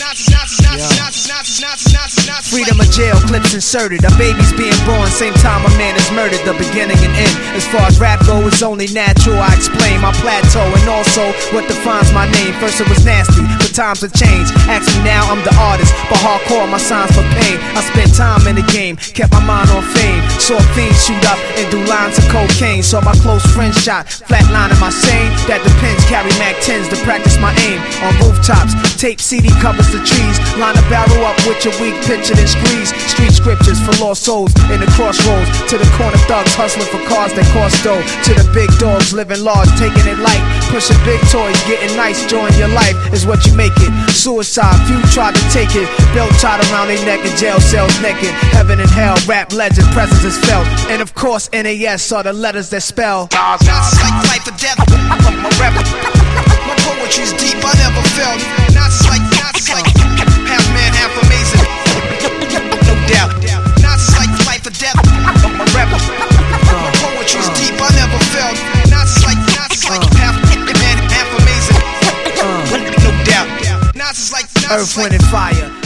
Freedom of jail, clips inserted. A baby's being born, same time a man is murdered. The beginning and end. As far as rap go, it's only natural. I explain my plateau and also what defines my name. First it was nasty, but times have changed. Ask me now, I'm the artist, but hardcore, my signs for pain. I spent time in the game, kept my mind on fame. Saw fiends shoot up and do lines of cocaine. Saw my close friend shot, flatlining my sane. That depends, carry Mac 10s to practice my aim. On rooftops, tape CD covers the trees. Line a barrel up with your weak picture and squeeze. Street scriptures for lost souls in the crossroads. To the corner thugs hustling for cars that cost dough. To the big dogs living large, taking it light. Pushing big toys, getting nice, join your life is what you make it. Suicide, few tried to take it. Belt tied around their neck in jail cells naked. Heaven and hell, rap legend, presence is felt. And of course NAS are the letters that spell Nazis like life or death, my rap. My poetry's deep, I never felt. Nazis like half man, half amazing. No doubt. Nazis like life or death, my rap. My poetry's deep, I never felt. Nazis like half man, half amazing. No doubt. Nazis like Earth, Wind and Fire.